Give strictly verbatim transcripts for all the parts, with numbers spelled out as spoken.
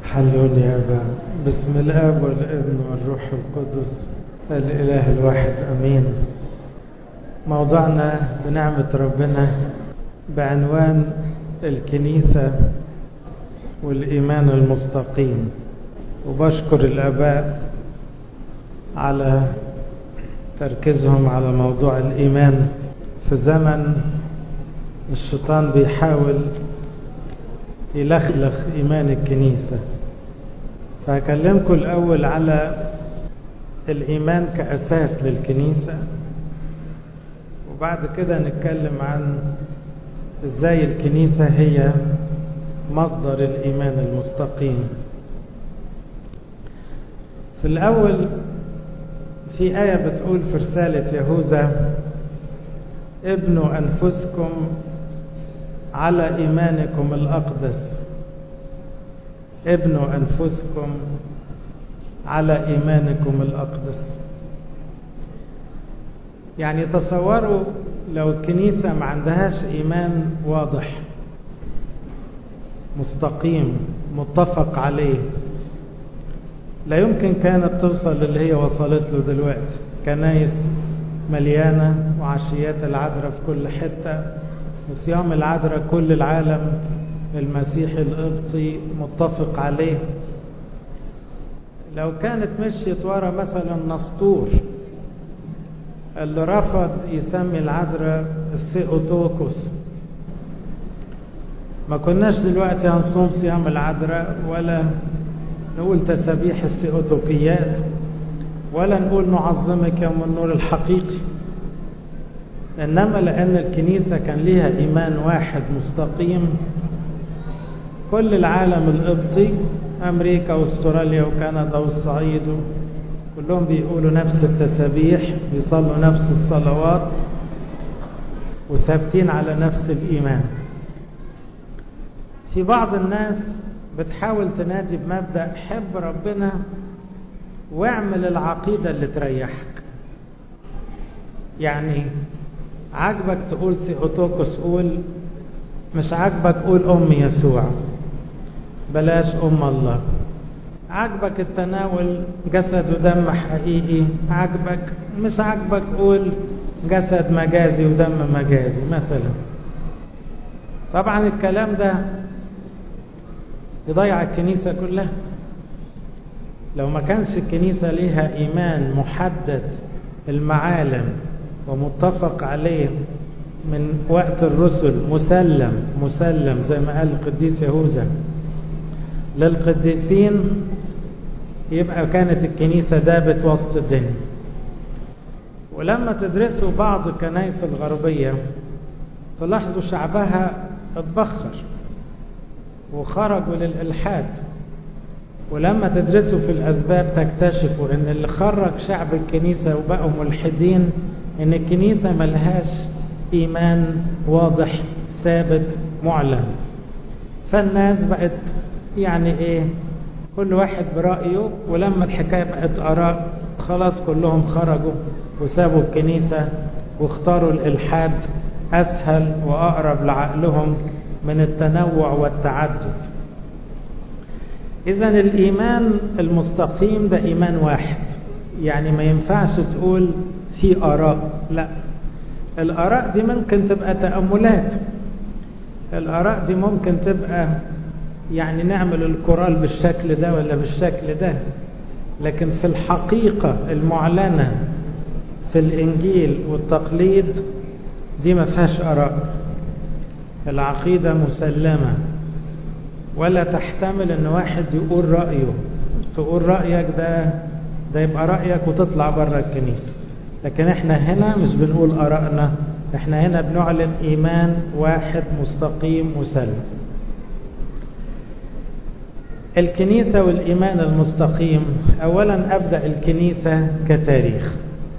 هللويا يا أبا. بسم الآب والابن والروح القدس الإله الواحد أمين. موضوعنا بنعمة ربنا بعنوان الكنيسة والإيمان المستقيم، وبشكر الآباء على تركيزهم على موضوع الإيمان في زمن الشيطان بيحاول يلخلخ إيمان الكنيسة. فهكلمكم الأول على الإيمان كأساس للكنيسة، وبعد كده نتكلم عن إزاي الكنيسة هي مصدر الإيمان المستقيم. في الأول في آية بتقول في رسالة يهوذا: ابنوا أنفسكم على إيمانكم الأقدس. ابنوا أنفسكم على إيمانكم الأقدس. يعني تصوروا لو الكنيسة ما عندهاش إيمان واضح مستقيم متفق عليه، لا يمكن كانت توصل للي هي وصلت له دلوقتي. كنايس مليانة، وعشيات العذراء في كل حتة، وصيام العذراء كل العالم المسيحي القبطي متفق عليه. لو كانت مشيت ورا مثلا نسطور اللي رفض يسمي العذراء الثيوتوكوس، ما كناش دلوقتي هنصوم صيام العذراء، ولا نقول تسابيح الثيوتوكيات، ولا نقول نعظمك يوم النور الحقيقي. إنما لأن الكنيسة كان ليها إيمان واحد مستقيم، كل العالم القبطي، أمريكا واستراليا وكندا والصعيد، كلهم بيقولوا نفس التسابيح، بيصلوا نفس الصلوات، وثابتين على نفس الإيمان. في بعض الناس بتحاول تنادي بمبدأ حب ربنا واعمل العقيدة اللي تريحك. يعني عاجبك تقول ثيوتوكوس قول، مش عاجبك قول أم يسوع، بلاش أم الله. عاجبك التناول جسد ودم حقيقي، عاجبك مش عاجبك قول جسد مجازي ودم مجازي مثلا. طبعا الكلام ده يضيع الكنيسة كلها. لو ما كانش الكنيسة ليها إيمان محدد المعالم ومتفق عليه من وقت الرسل، مسلم مسلم زي ما قال القديس يهوذا للقديسين، يبقى كانت الكنيسة دابت وسط الدنيا. ولما تدرسوا بعض الكنائس الغربية تلاحظوا شعبها اتبخر وخرجوا للإلحاد. ولما تدرسوا في الأسباب تكتشفوا ان اللي خرج شعب الكنيسة وبقوا ملحدين ان الكنيسة ملهاش إيمان واضح ثابت معلن. فالناس بقت يعني ايه، كل واحد برأيه، ولما الحكاية بقت آراء خلاص كلهم خرجوا وسابوا الكنيسة واختاروا الإلحاد أسهل وأقرب لعقلهم من التنوع والتعدد. إذن الإيمان المستقيم ده إيمان واحد. يعني ما ينفعش تقول في آراء، لا، الآراء دي ممكن تبقى تأملات، الآراء دي ممكن تبقى يعني نعمل الكورال بالشكل ده ولا بالشكل ده، لكن في الحقيقة المعلنة في الإنجيل والتقليد دي ما فيهاش آراء. العقيدة مسلمة، ولا تحتمل ان واحد يقول رأيه. تقول رأيك ده ده يبقى رأيك وتطلع بره الكنيسة. لكن احنا هنا مش بنقول آرائنا، احنا هنا بنعلن إيمان واحد مستقيم مسلم. الكنيسة والإيمان المستقيم. أولا أبدأ الكنيسة كتاريخ،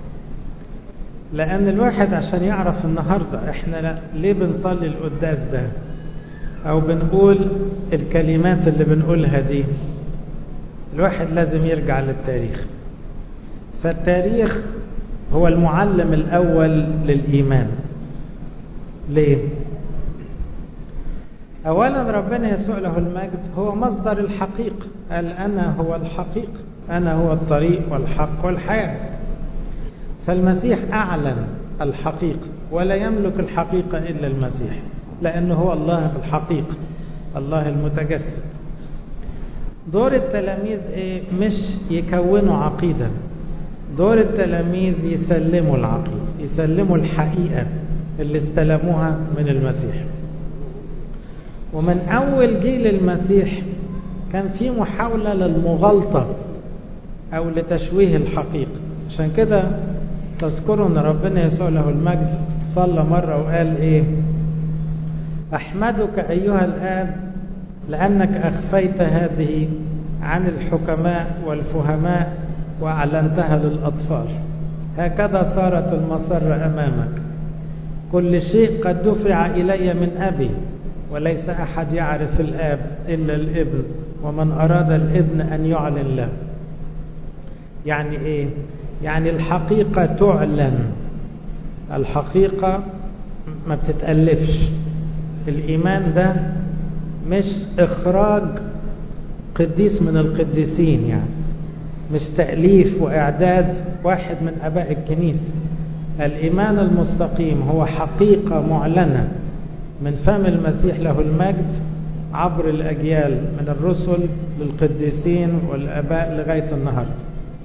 لأن الواحد عشان يعرف النهاردة احنا ليه بنصلي القداس ده أو بنقول الكلمات اللي بنقولها دي، الواحد لازم يرجع للتاريخ. فالتاريخ هو المعلم الأول للإيمان. ليه؟ أولا ربنا يسوع له المجد هو مصدر الحقيقة، قال أنا هو الحقيقة، أنا هو الطريق والحق والحياة. فالمسيح أعلن الحقيقة، ولا يملك الحقيقة إلا المسيح، لأنه هو الله الحقيقة، الله المتجسد. دور التلاميذ إيه؟ مش يكونوا عقيدة، دور التلاميذ يسلموا العقيدة، يسلموا الحقيقة اللي استلموها من المسيح. ومن أول جيل المسيح كان في محاولة للمغالطة أو لتشويه الحقيقة. عشان كده تذكروا أن ربنا يسوع له المجد صلى مرة وقال إيه؟ أحمدك أيها الآب لأنك أخفيت هذه عن الحكماء والفهماء وأعلنتها للأطفال، هكذا صارت المسرة أمامك. كل شيء قد دفع إلي من أبي، وليس أحد يعرف الآب إلا الابن، ومن أراد الابن أن يعلن له. يعني إيه؟ يعني الحقيقة تعلن، الحقيقة ما بتتألفش. الإيمان ده مش إخراج قديس من القديسين، يعني مش تأليف وإعداد واحد من أباء الكنيسة. الإيمان المستقيم هو حقيقة معلنة من فم المسيح له المجد عبر الأجيال، من الرسل للقديسين والآباء لغاية النهاردة.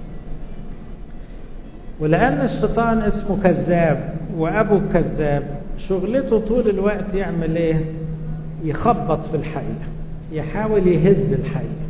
ولأن الشيطان اسمه كذاب وأبو الكذاب، شغلته طول الوقت يعمل إيه؟ يخبط في الحقيقة، يحاول يهز الحقيقة.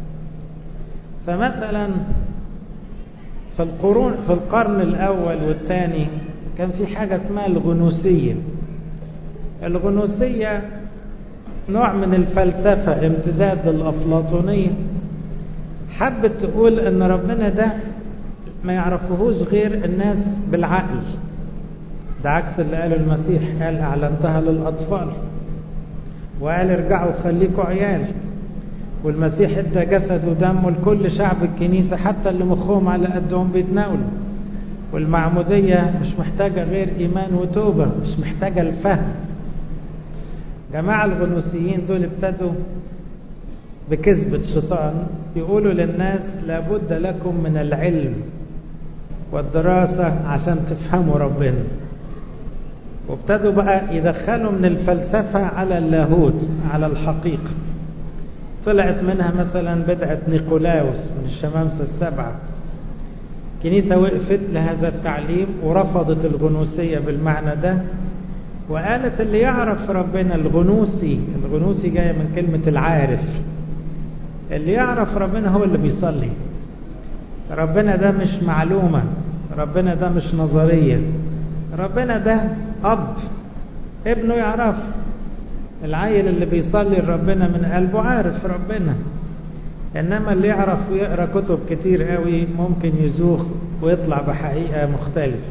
فمثلا في القرون في القرن الأول والثاني كان في حاجة اسمها الغنوسية. الغنوسية نوع من الفلسفة، امتداد للأفلاطونية. حبت تقول ان ربنا ده ما يعرفوهوش غير الناس بالعقل، ده عكس اللي قاله المسيح، قال أعلنتها للأطفال، وقال ارجعوا خليكوا عيال. والمسيح ادى جسد ودمه لكل شعب الكنيسة، حتى اللي مخهم على قدهم بيتناولوا. والمعمودية مش محتاجة غير إيمان وتوبة، مش محتاجة الفهم. جماعة الغنوسيين دول ابتدوا بكذبة شيطان يقولوا للناس لابد لكم من العلم والدراسة عشان تفهموا ربنا. وابتدوا بقى يدخلوا من الفلسفة على اللاهوت، على الحقيقة. طلعت منها مثلا بدعة نيقولاوس من الشمامسة السبعة. كنيسة وقفت لهذا التعليم ورفضت الغنوسية بالمعنى ده، وقالت اللي يعرف ربنا الغنوسي، الغنوسي جاية من كلمة العارف، اللي يعرف ربنا هو اللي بيصلي. ربنا ده مش معلومة، ربنا ده مش نظرية، ربنا ده أب ابنه يعرف. العيل اللي بيصلي لربنا من قلبه عارف ربنا. إنما اللي يعرف ويقرأ كتب كتير قوي ممكن يزوخ ويطلع بحقيقة مختلفة.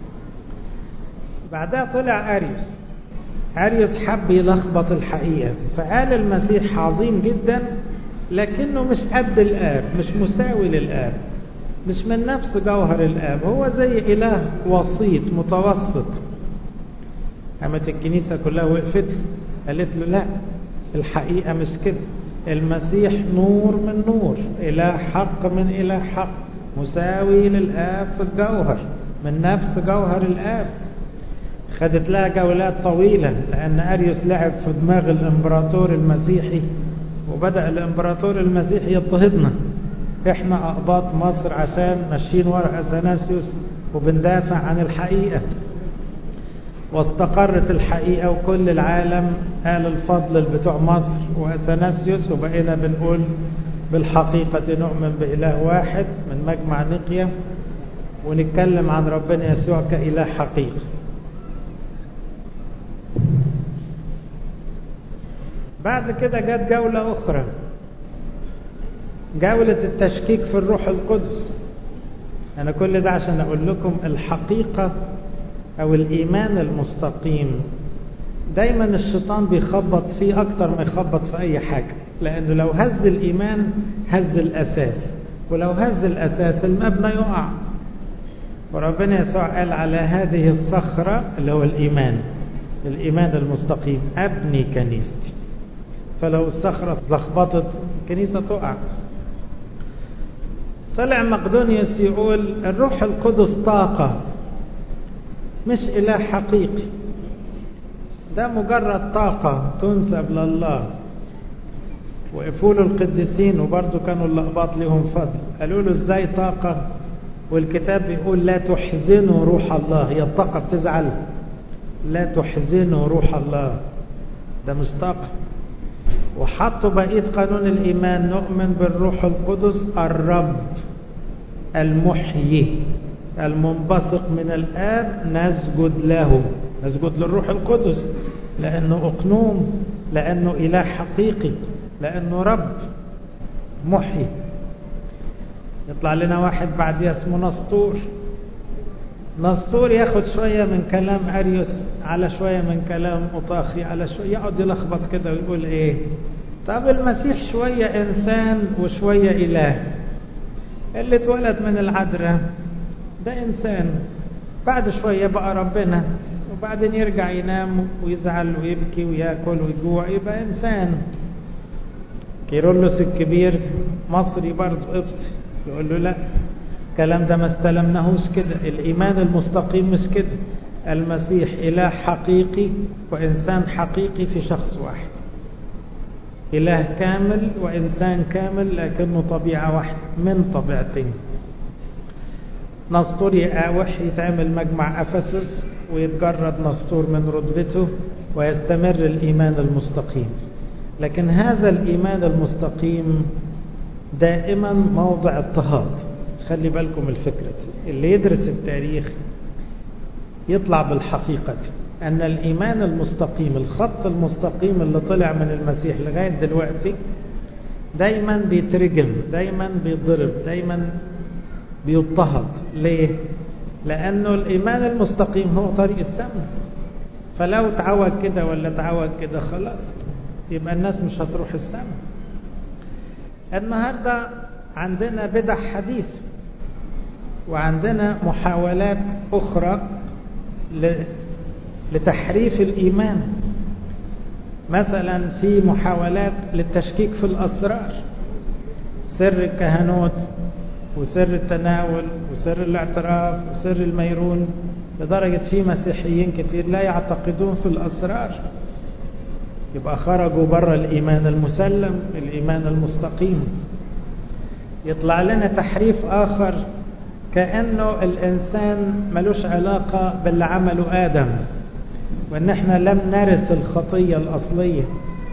بعدها طلع أريوس. أريوس حب يلخبط الحقيقة، فقال المسيح عظيم جدا لكنه مش قد الآب، مش مساوي للآب، مش من نفس جوهر الآب، هو زي إله وسيط متوسط. قامت الكنيسة كلها وقفت قالت له لا، الحقيقة مش كده. المسيح نور من نور، إله حق من إله حق، مساوي للآب في الجوهر، من نفس جوهر الآب. خدت لها جولات طويلة، لأن أريوس لعب في دماغ الإمبراطور المسيحي، وبدأ الإمبراطور المسيحي يضطهدنا. إحنا أقباط مصر عشان ماشيين ورا أثناسيوس وبندافع عن الحقيقة. واستقرت الحقيقة وكل العالم قال الفضل بتوع مصر وأثناسيوس، وبقينا بنقول بالحقيقة نؤمن بإله واحد من مجمع نقية، ونتكلم عن ربنا يسوع كإله حقيقي. بعد كده جت جولة أخرى، جولة التشكيك في الروح القدس. أنا كل ده عشان أقول لكم الحقيقة أو الإيمان المستقيم دايما الشيطان بيخبط فيه أكتر ما يخبط في أي حاجة، لأنه لو هز الإيمان هز الأساس، ولو هز الأساس المبنى يقع. وربنا يسوع قال على هذه الصخرة اللي هو الإيمان، الإيمان المستقيم، أبني كنيستي. فلو الصخرة لخبطت الكنيسة تقع. طلع مقدونيوس يقول الروح القدس طاقة مش إله حقيقي، ده مجرد طاقة تنسب لله. وقفوا له القديسين وبرضه كانوا اللقباط لهم فضل، قالوا له ازاي طاقة والكتاب بيقول لا تحزنوا روح الله، هي الطاقة بتزعل؟ لا تحزنوا روح الله، ده مش طاقة. وحطوا بقية قانون الإيمان، نؤمن بالروح القدس الرب المحيي المنبثق من الآب، نسجد له، نسجد للروح القدس لأنه أقنوم، لأنه إله حقيقي، لأنه رب محيي. يطلع لنا واحد بعديه اسمه نسطور. نسطور ياخد شوية من كلام أريوس على شوية من كلام أوطاخي على شوية، يقعد يلخبط كده ويقول إيه؟ طب المسيح شوية إنسان وشوية إله. اللي اتولد من العذراء ده إنسان، بعد شوية بقى ربنا، وبعدين يرجع ينام ويزعل ويبكي ويأكل ويجوع، يبقى إنسان. كيرلس الكبير مصري برضه قبطي، يقول له لا، الكلام ده ما استلمناهوش كده، الإيمان المستقيم مش كده. المسيح إله حقيقي وإنسان حقيقي في شخص واحد، إله كامل وإنسان كامل، لكنه طبيعة واحدة من طبيعتين. نسطور يقاوح، يتعمل مجمع أفسس ويتجرد نسطور من رتبته ويستمر الإيمان المستقيم. لكن هذا الإيمان المستقيم دائما موضع اضطهاد. خلي بالكم الفكرة دي، اللي يدرس التاريخ يطلع بالحقيقة دي، أن الإيمان المستقيم، الخط المستقيم اللي طلع من المسيح لغاية دلوقتي، دايما بيترجم، دايما بيضرب، دايما بيضطهد. ليه؟ لأنه الإيمان المستقيم هو طريق السماء، فلو تعود كده ولا تعود كده خلاص يبقى الناس مش هتروح السماء. النهاردة عندنا بدع حديث وعندنا محاولات أخرى لتحريف الإيمان. مثلا في محاولات للتشكيك في الأسرار، سر الكهنوت وسر التناول وسر الاعتراف وسر الميرون، لدرجة في مسيحيين كتير لا يعتقدون في الأسرار، يبقى خرجوا بره الإيمان المسلم، الإيمان المستقيم. يطلع لنا تحريف آخر كأنه الإنسان ملوش علاقة باللي عمله آدم، وإن احنا لم نرث الخطية الأصلية،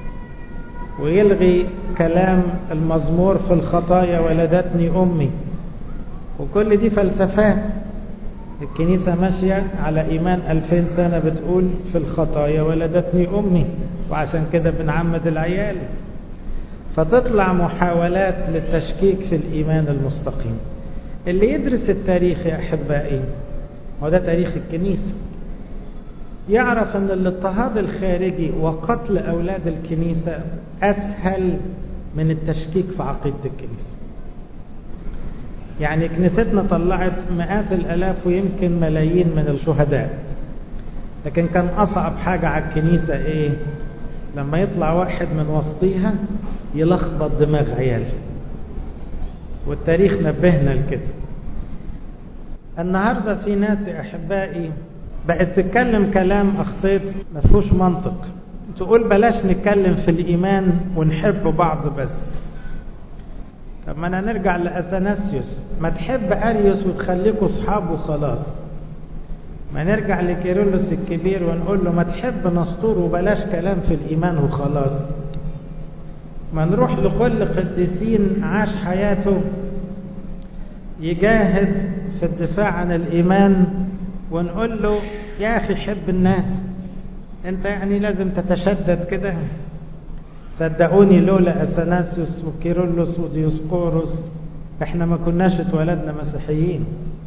ويلغي كلام المزمور في الخطايا ولدتني أمي. وكل دي فلسفات. الكنيسة ماشية على إيمان ألفين سنة بتقول في الخطايا ولدتني أمي، وعشان كده بنعمد العيال. فتطلع محاولات للتشكيك في الإيمان المستقيم. اللي يدرس التاريخ يا أحبائي، وده تاريخ الكنيسة، يعرف أن الاضطهاد الخارجي وقتل أولاد الكنيسة أسهل من التشكيك في عقيدة الكنيسة. يعني كنيستنا طلعت مئات الألاف ويمكن ملايين من الشهداء، لكن كان أصعب حاجة على الكنيسة إيه؟ لما يطلع واحد من وسطيها يلخبط دماغ عيال. والتاريخ نبهنا لكده. النهاردة في ناس يا أحبائي بقت تتكلم كلام أخطيت مفهوش منطق، تقول بلاش نتكلم في الإيمان ونحب بعض بس. طب ما أنا نرجع لأثناسيوس، ما تحب أريوس وتخليكوا صحاب وخلاص. ما نرجع لكيرلس الكبير ونقول له ما تحب نسطور وبلاش كلام في الإيمان وخلاص. ما نروح لكل قديسين عاش حياته يجاهد في الدفاع عن الإيمان ونقول له يا أخي حب الناس، أنت يعني لازم تتشدد كده؟ صدقوني لولا أثناسيوس وكيرلس وديوسقورس احنا ما كناش اتولدنا مسيحيين،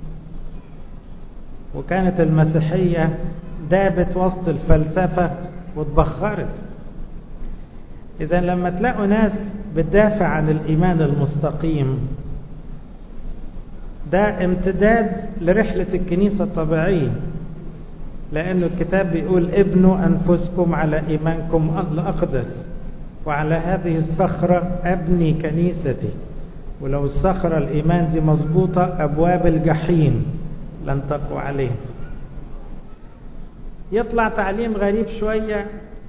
وكانت المسيحية دابت وسط الفلسفة واتبخرت. إذا لما تلاقوا ناس بتدافع عن الإيمان المستقيم، ده امتداد لرحلة الكنيسة الطبيعية، لأن الكتاب بيقول ابنوا أنفسكم على إيمانكم الأقدس. وعلى هذه الصخرة أبني كنيستي. ولو الصخرة الإيمان دي مظبوطة أبواب الجحيم لن تقوى عليه. يطلع تعليم غريب شوية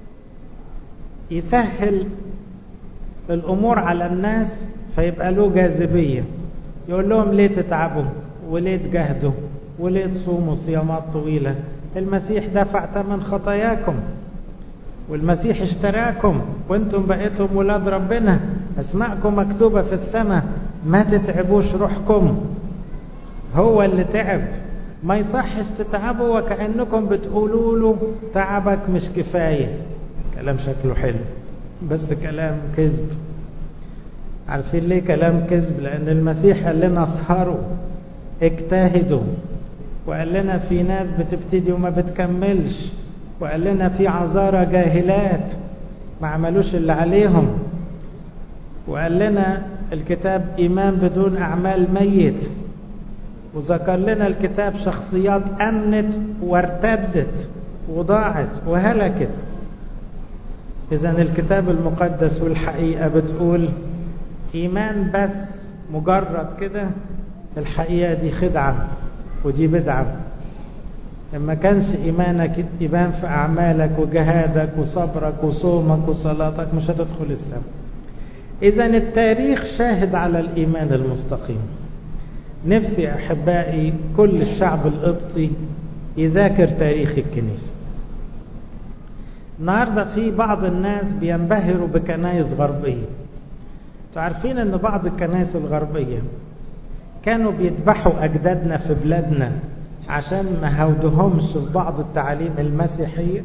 يسهل الأمور على الناس فيبقى له جاذبية. يقول لهم ليه تتعبوا وليه تجاهدوا وليه تصوموا صيامات طويلة؟ المسيح دفع ثمن خطاياكم، والمسيح اشتراكم، وانتم بقيتم ولاد ربنا، اسماءكم مكتوبة في السماء، ما تتعبوش روحكم. هو اللي تعب، ما يصحش تتعبوا وكأنكم بتقولوا له تعبك مش كفاية. كلام شكله حلو بس كلام كذب. عارفين ليه كلام كذب؟ لأن المسيح قال لنا اسهروا اجتهدوا، وقال لنا في ناس بتبتدي وما بتكملش، وقال لنا في عذارى جاهلات ما عملوش اللي عليهم، وقال لنا الكتاب إيمان بدون أعمال ميت، وذكر لنا الكتاب شخصيات أمنت وارتدت وضاعت وهلكت. إذن الكتاب المقدس والحقيقة بتقول إيمان بس مجرد كده، الحقيقة دي خدعة ودي بدعة. لما كانش إيمانك يبان في أعمالك وجهادك وصبرك وصومك وصلاتك مش هتدخل السماء. إذن التاريخ شاهد على الإيمان المستقيم. نفسي أحبائي كل الشعب القبطي يذاكر تاريخ الكنيسة. النهاردة في بعض الناس بينبهروا بكنائس غربية. تعرفين أن بعض الكنائس الغربية كانوا بيذبحوا أجدادنا في بلادنا عشان ما هودهمش في بعض التعاليم المسيحية.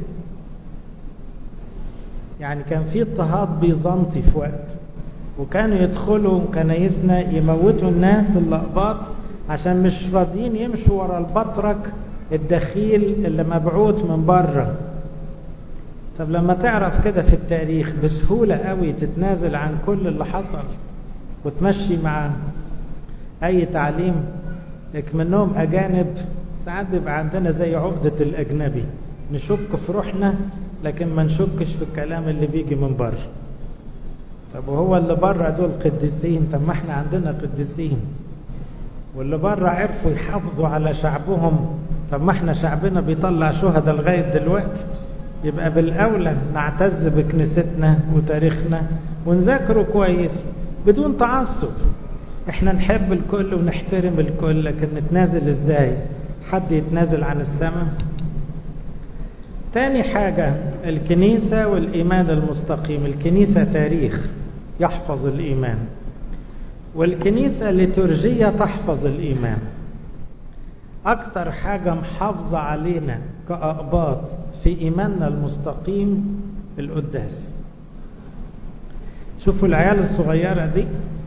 يعني كان في اضطهاد بيزنطي في وقت، وكانوا يدخلوا كنايسنا يموتوا الناس اللقباط عشان مش راضيين يمشوا ورا البطرك الدخيل اللي مبعوث من بره. طب لما تعرف كده في التاريخ بسهولة قوي تتنازل عن كل اللي حصل وتمشي مع أي تعليم. لك منهم أجانب ساعات بيبقى عندنا زي عقدة الأجنبي، نشك في روحنا لكن ما نشكش في الكلام اللي بيجي من بره. طب وهو اللي بره دول قديسين؟ طب ما احنا عندنا قديسين. واللي بره عرفوا يحافظوا على شعبهم، طب ما احنا شعبنا بيطلع شهداء لغاية دلوقتي. يبقى بالأولى نعتز بكنيستنا وتاريخنا ونذاكره كويس بدون تعصب. احنا نحب الكل ونحترم الكل، لكن نتنازل ازاي؟ حد يتنازل عن السماء؟ تاني حاجة الكنيسة والإيمان المستقيم. الكنيسة تاريخ يحفظ الإيمان، والكنيسة ليتورجية تحفظ الإيمان. أكتر حاجة محافظة علينا كأقباط في إيماننا المستقيم القداس. شوفوا العيال الصغيرة دي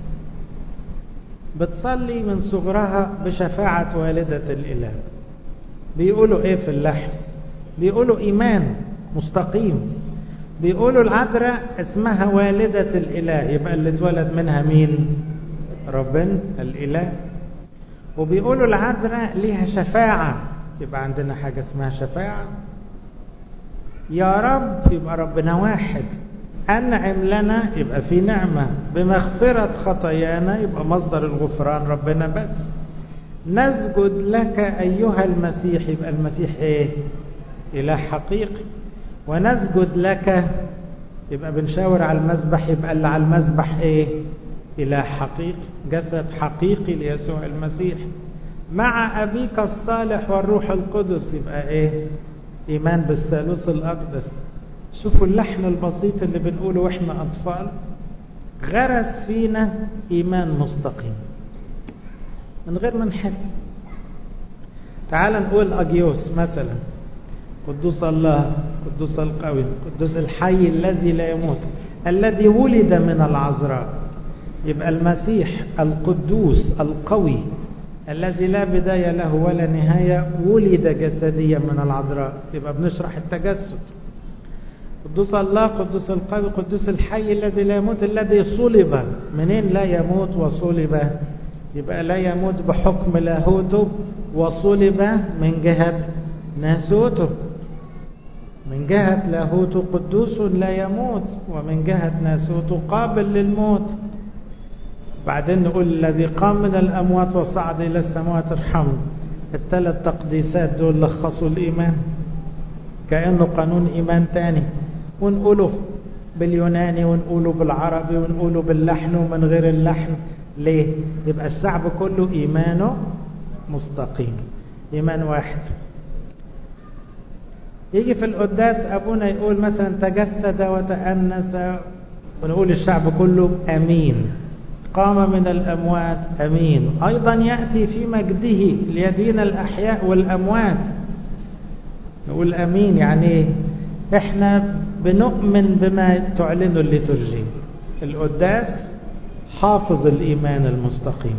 بتصلي من صغرها بشفاعة والدة الإله. بيقولوا إيه في اللحن؟ بيقولوا إيمان مستقيم. بيقولوا العذراء اسمها والدة الإله، يبقى اللي اتولد منها مين؟ ربنا الإله. وبيقولوا العذراء ليها شفاعة، يبقى عندنا حاجة اسمها شفاعة. يا رب يبقى ربنا واحد. أنعم لنا يبقى في نعمة. بمغفرة خطايانا يبقى مصدر الغفران ربنا بس. نسجد لك أيها المسيح، يبقى المسيح إيه؟ إله حقيقي. ونسجد لك يبقى بنشاور على المذبح، يبقى اللي على المذبح إيه؟ إله حقيقي، جسد حقيقي ليسوع المسيح. مع أبيك الصالح والروح القدس، يبقى إيه؟ إيمان بالثالوث الأقدس. شوفوا اللحن البسيط اللي بنقوله وإحنا أطفال، غرس فينا إيمان مستقيم من غير ما نحس. تعال نقول أجيوس مثلا، قدوس الله، قدوس القوي، قدوس الحي الذي لا يموت، الذي ولد من العذراء. يبقى المسيح القدوس القوي الذي لا بداية له ولا نهاية ولد جسديا من العذراء. يبقى بنشرح التجسد. قدوس الله، قدوس القوي، قدوس الحي الذي لا يموت، الذي صلب. منين لا يموت وصلب؟ يبقى لا يموت بحكم لاهوته، وصلب من جهة ناسوته. من جهة لاهوت قدوس لا يموت، ومن جهة ناسوت قابل للموت. بعدين نقول الذي قام من الأموات وصعد إلى السماوات ارحمه. الثلاث تقديسات دول لخصوا الإيمان كأنه قانون إيمان تاني، ونقوله باليوناني ونقوله بالعربي ونقوله باللحن ومن غير اللحن. ليه؟ يبقى الشعب كله إيمانه مستقيم، إيمان واحد. يجي في القداس أبونا يقول مثلا تجسد وتأنس، ونقول الشعب كله أمين. قام من الأموات أمين. أيضا يأتي في مجده ليدين الأحياء والأموات، نقول أمين. يعني إحنا بنؤمن بما تعلنه الليتورجي. القداس حافظ الإيمان المستقيم.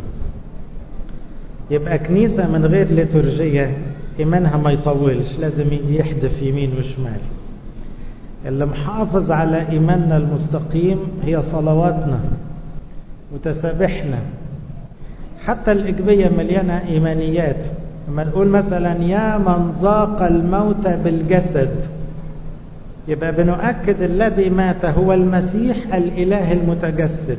يبقى كنيسة من غير ليتورجية إيمانها ما يطولش، لازم يحدف يمين وشمال. اللي محافظ على إيماننا المستقيم هي صلواتنا وتسابحنا. حتى الإجبية مليانة إيمانيات. لما نقول مثلا يا من ذاق الموت بالجسد، يبقى بنؤكد الذي مات هو المسيح الإله المتجسد،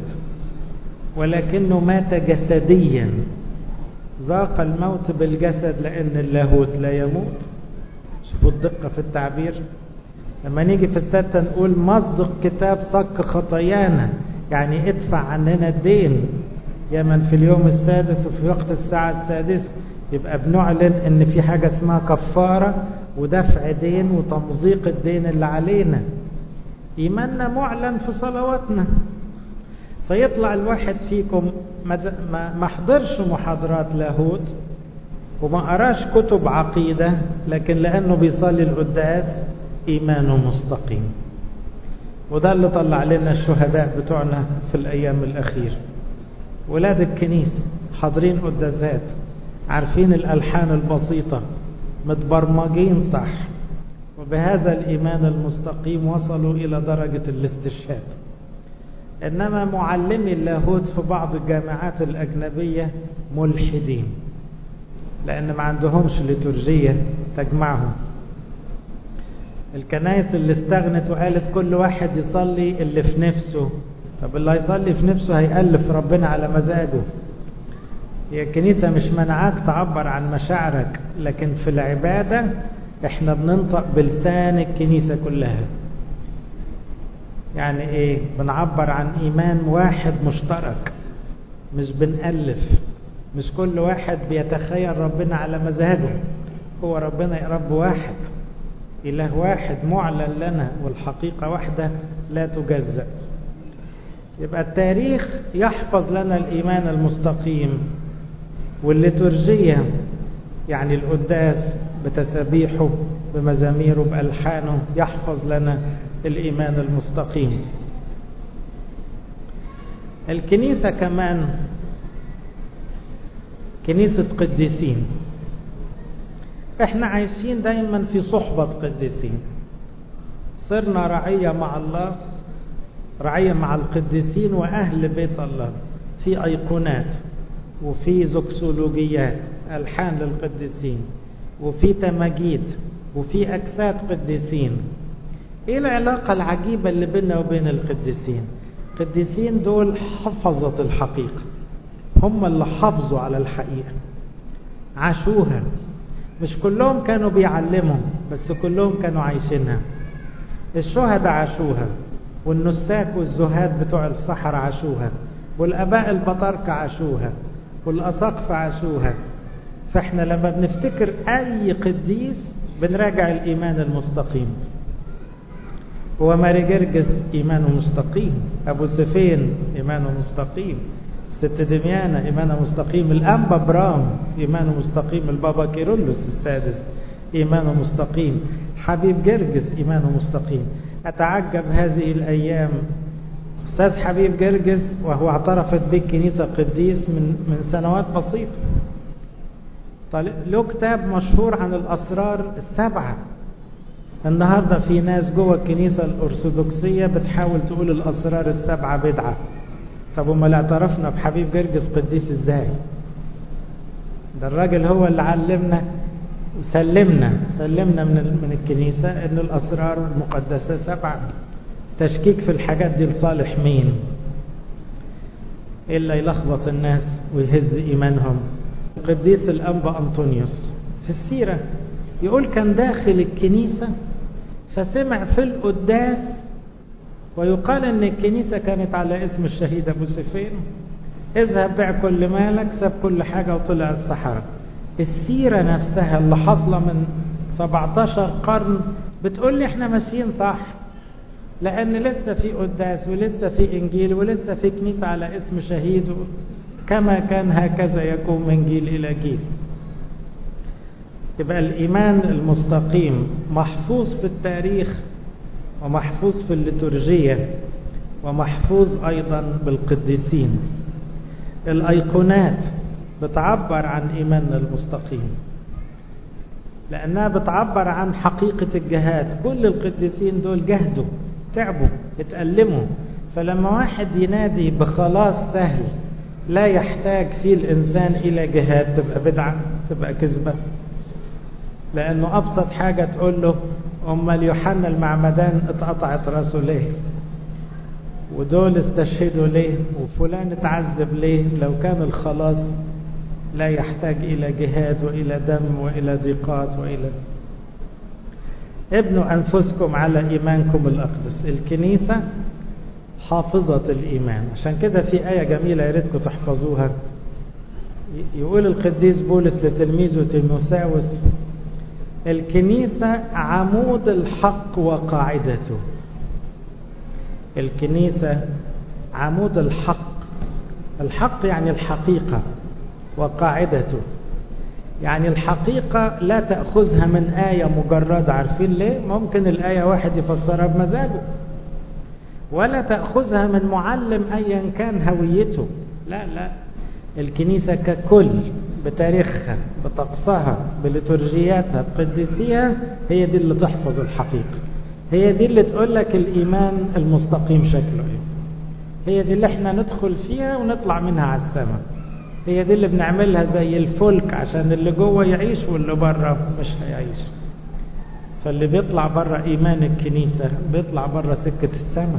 ولكنه مات جسديا. ذاق الموت بالجسد لأن اللاهوت لا يموت. شوفوا الدقة في التعبير. لما نيجي في الستة نقول مزق كتاب صك خطايانا، يعني ادفع عننا الدين يا من في اليوم السادس وفي وقت الساعة السادسة. يبقى بنعلن ان في حاجة اسمها كفارة ودفع دين وتمزيق الدين اللي علينا. ايماننا معلن في صلواتنا. فيطلع الواحد فيكم ما حضرش محاضرات لاهوت وما قراش كتب عقيدة، لكن لأنه بيصلي القداس إيمانه مستقيم. وده اللي طلع لنا الشهداء بتوعنا في الأيام الأخيرة. ولاد الكنيسة حاضرين قداسات، عارفين الألحان البسيطة، متبرمجين صح، وبهذا الإيمان المستقيم وصلوا إلى درجة الاستشهاد. إنما معلمي اللاهوت في بعض الجامعات الأجنبية ملحدين، لأن ما عندهمش ليتورجية تجمعهم. الكنائس اللي استغنت وقالت كل واحد يصلي اللي في نفسه. طب اللي هيصلي في نفسه هيألف ربنا على مزاجه. هي الكنيسة مش منعاك تعبر عن مشاعرك، لكن في العبادة احنا بننطق بلسان الكنيسة كلها. يعني ايه؟ بنعبر عن ايمان واحد مشترك، مش بنألف. مش كل واحد بيتخيل ربنا على مزاجه. هو ربنا يا رب واحد، إله واحد معلن لنا، والحقيقة واحدة لا تجزأ. يبقى التاريخ يحفظ لنا الإيمان المستقيم، والليتورجية يعني القداس بتسابيحه بمزاميره بألحانه يحفظ لنا الإيمان المستقيم. الكنيسة كمان كنيسة قديسين. احنا عايشين دايما في صحبة قديسين. صرنا رعية مع الله، رعية مع القديسين وأهل بيت الله، في أيقونات وفي زوكسولوجيات ألحان للقديسين، وفي تماجيد، وفي أجساد قديسين. ايه العلاقة العجيبة اللي بيننا وبين القديسين؟ القديسين دول حفظة الحقيقة، هم اللي حافظوا على الحقيقة، عاشوها. مش كلهم كانوا بيعلموا، بس كلهم كانوا عايشينها. الشهداء عاشوها، والنساك والزهاد بتوع الصحراء عاشوها، والآباء البطاركة عاشوها، والأساقفة عاشوها. فاحنا لما بنفتكر أي قديس بنراجع الإيمان المستقيم. هو ماري جرجس إيمانه مستقيم، أبو سفين إيمانه مستقيم، ست دميانة إيمانه مستقيم، الأنبا برام إيمانه مستقيم، البابا كيرلس السادس إيمانه مستقيم، حبيب جرجس إيمانه مستقيم. أتعجب هذه الأيام أستاذ حبيب جرجس وهو اعترفت به الكنيسة قديس من من سنوات بسيطة، له كتاب مشهور عن الأسرار السبعة. النهاردة في ناس جوه الكنيسة الأرثوذكسية بتحاول تقول الأسرار السبعة بدعة. طب وما لا اعترفنا بحبيب جرجس قديس ازاي؟ ده الراجل هو اللي علمنا سلمنا سلمنا من من الكنيسة ان الاسرار المقدسة سبعة. تشكيك في الحاجات دي لصالح مين؟ الا يلخبط الناس ويهز ايمانهم. القديس الانبا انطونيوس في السيرة يقول كان داخل الكنيسة فسمع في القداس، ويقال ان الكنيسة كانت على اسم الشهيد ابو سفين، اذهب بيع كل مالك، ساب كل حاجة وطلع الصحراء. السيرة نفسها اللي حصلة من سبعتاشر قرن بتقول لي احنا ماشيين صح، لان لسه في قداس ولسه في انجيل ولسه في كنيسة على اسم شهيد، كما كان هكذا يكون من جيل الى جيل. يبقى الايمان المستقيم محفوظ في التاريخ ومحفوظ في الليتورجية ومحفوظ ايضا بالقديسين. الايقونات بتعبر عن ايماننا المستقيم لانها بتعبر عن حقيقة الجهاد. كل القديسين دول جهدوا، تعبوا، اتألموا. فلما واحد ينادي بخلاص سهل لا يحتاج فيه الانسان الى جهاد تبقى بدعة، تبقى كذبة. لانه ابسط حاجة تقول له امال يوحنا المعمدان اتقطعت راسه ليه، ودول استشهدوا ليه، وفلان اتعذب ليه، لو كان الخلاص لا يحتاج الى جهاد والى دم والى ضيقات والى. ابنوا انفسكم على ايمانكم الاقدس. الكنيسة حافظة الايمان. عشان كده في آية جميلة يا ريتكم تحفظوها. يقول القديس بولس لتلميذه تيموثاوس الكنيسة عمود الحق وقاعدته. الكنيسة عمود الحق. الحق يعني الحقيقة، وقاعدته يعني الحقيقة لا تأخذها من آية مجردة. عارفين ليه؟ ممكن الآية واحد يفسرها بمزاجه، ولا تأخذها من معلم أيا كان هويته. لا لا، الكنيسة ككل بتاريخها بطقسها بليتورجياتها بقديسيها هي دي اللي تحفظ الحقيقة. هي دي اللي تقول لك الإيمان المستقيم شكله ايه. هي دي اللي احنا ندخل فيها ونطلع منها على السماء. هي دي اللي بنعملها زي الفلك عشان اللي جوه يعيش واللي بره مش هيعيش. فاللي بيطلع بره إيمان الكنيسة بيطلع بره سكة السماء،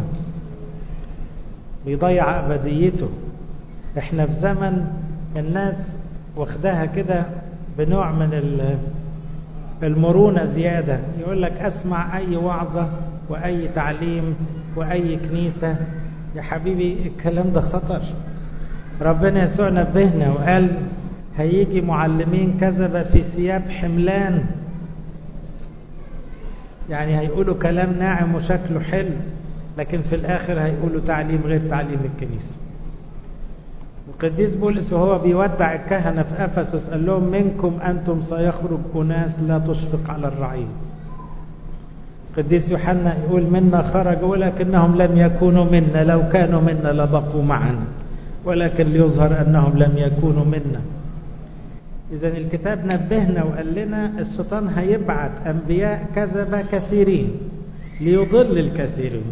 بيضيع أبديته. احنا في زمن الناس واخداها كده بنوع من المرونة زيادة. يقول لك اسمع اي وعظة واي تعليم واي كنيسة. يا حبيبي الكلام ده خطر. ربنا يسوع نبهنا وقال هيجي معلمين كذبة في ثياب حملان، يعني هيقولوا كلام ناعم وشكله حلو، لكن في الاخر هيقولوا تعليم غير تعليم الكنيسة. القديس بولس وهو بيودع الكهنة في أفسس قال لهم منكم أنتم سيخرج أناس لا تشفق على الرعية. القديس يوحنا يقول منا خرجوا ولكنهم لم يكونوا منا، لو كانوا منا لبقوا معنا، ولكن ليظهر أنهم لم يكونوا منا. إذن الكتاب نبهنا وقال لنا الشيطان هيبعت أنبياء كذبة كثيرين ليضل الكثيرين.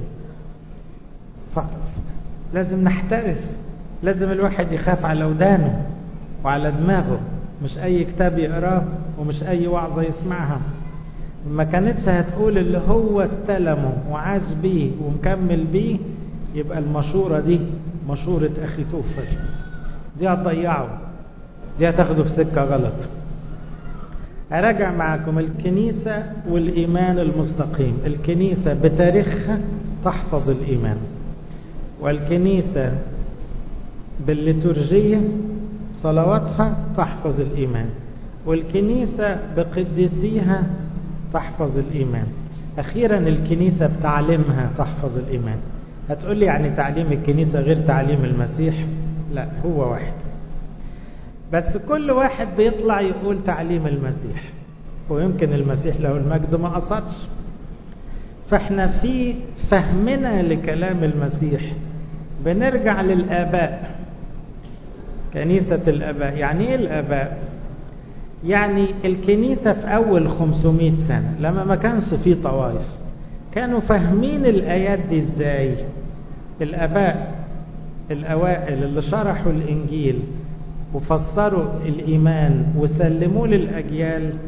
لازم نحترس، لازم الواحد يخاف على ودانه وعلى دماغه، مش اي كتاب يقراه ومش اي وعظة يسمعها. ما كانتش هتقول اللي هو استلمه وعاش بيه ومكمل بيه يبقى المشورة دي مشورة اخي توفل، دي هتضيعه، دي هتاخده في سكة غلط. اراجع معكم الكنيسة والايمان المستقيم. الكنيسة بتاريخها تحفظ الايمان، والكنيسة بالليتورجية صلواتها تحفظ الإيمان، والكنيسة بقديسيها تحفظ الإيمان. أخيرا الكنيسة بتعليمها تحفظ الإيمان. هتقول لي يعني تعليم الكنيسة غير تعليم المسيح؟ لا، هو واحد، بس كل واحد بيطلع يقول تعليم المسيح، ويمكن المسيح له المجد ما قصدش. فاحنا في فهمنا لكلام المسيح بنرجع للآباء، كنيسة الآباء. يعني ايه الآباء؟ يعني الكنيسة في أول خمسمائة سنة لما ما كانش فيه طوائف كانوا فاهمين الآيات دي ازاي. الآباء الأوائل اللي شرحوا الإنجيل وفسروا الإيمان وسلموه للأجيال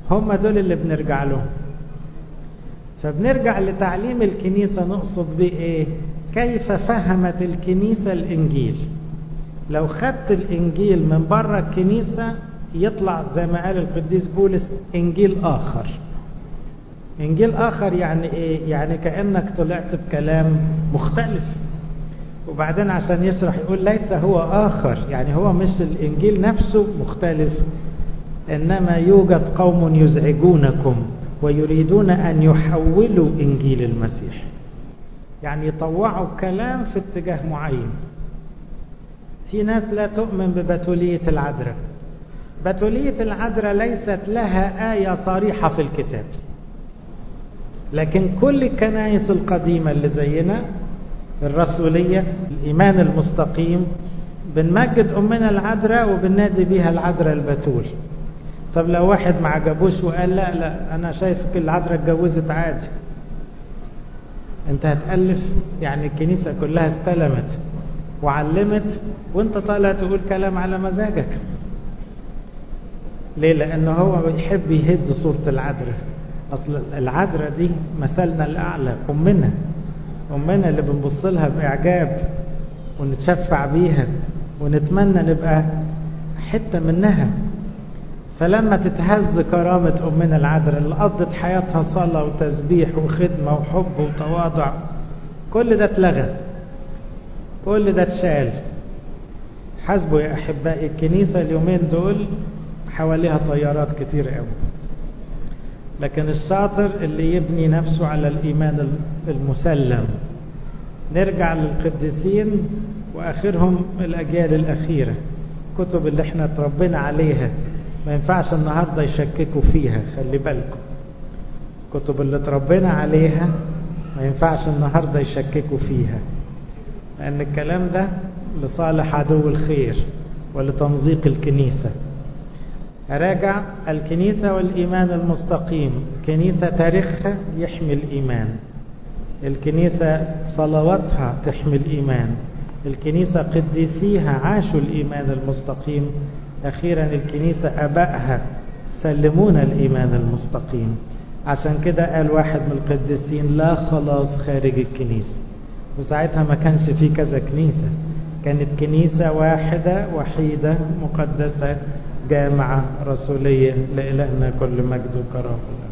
هم دول اللي بنرجع لهم. فبنرجع لتعليم الكنيسة نقصد بيه ايه؟ كيف فهمت الكنيسة الانجيل. لو خدت الانجيل من بره الكنيسة يطلع زي ما قال القديس بولس انجيل اخر. انجيل اخر يعني ايه؟ يعني كأنك طلعت بكلام مختلف. وبعدين عشان يشرح يقول ليس هو اخر، يعني هو مش الانجيل نفسه مختلف، انما يوجد قوم يزعجونكم ويريدون ان يحولوا انجيل المسيح، يعني يطوعوا كلام في اتجاه معين. في ناس لا تؤمن ببتولية العذراء. بتولية العذراء ليست لها آية صريحة في الكتاب، لكن كل الكنائس القديمة اللي زينا الرسولية الإيمان المستقيم بنمجد أمنا العذراء وبننادي بيها العذراء البتول. طب لو واحد ما عجبوش وقال لا لا أنا شايف كل العذراء اتجوزت عادي، أنت هتألف؟ يعني الكنيسة كلها استلمت وعلمت وأنت طالع تقول كلام على مزاجك. ليه؟ لأنه هو بيحب يهز صورة العذراء. أصل العذراء دي مثلنا الأعلى، أمنا أمنا اللي بنبص لها بإعجاب ونتشفع بيها ونتمنى نبقى حتة منها. فلما تتهز كرامة أمنا العذراء اللي قضت حياتها صلاة وتسبيح وخدمة وحب وتواضع، كل ده اتلغى، كل ده اتشال. حسبوا يا أحبائي الكنيسة اليومين دول حواليها طيارات كتير قوي، لكن الشاطر اللي يبني نفسه على الإيمان المسلم. نرجع للقديسين وآخرهم الأجيال الأخيرة، كتب اللي احنا تربينا عليها ما ينفعش النهاردة يشككوا فيها. خلي بالكم، كتب اللي تربينا عليها ما ينفعش النهاردة يشككوا فيها، لأن الكلام ده لصالح عدو الخير ولتمزيق الكنيسة. أراجع الكنيسة والإيمان المستقيم. كنيسة تاريخها يحمي الإيمان، الكنيسة صلواتها تحمي الإيمان، الكنيسة قديسيها عاشوا الإيمان المستقيم، أخيرا الكنيسة أبائها سلمونا الإيمان المستقيم. عشان كده قال واحد من القديسين لا خلاص خارج الكنيسة. وساعتها ما كانش في كذا كنيسة، كانت كنيسة واحدة وحيدة مقدسة جامعة رسولية. لإلهنا كل مجد وكرامة.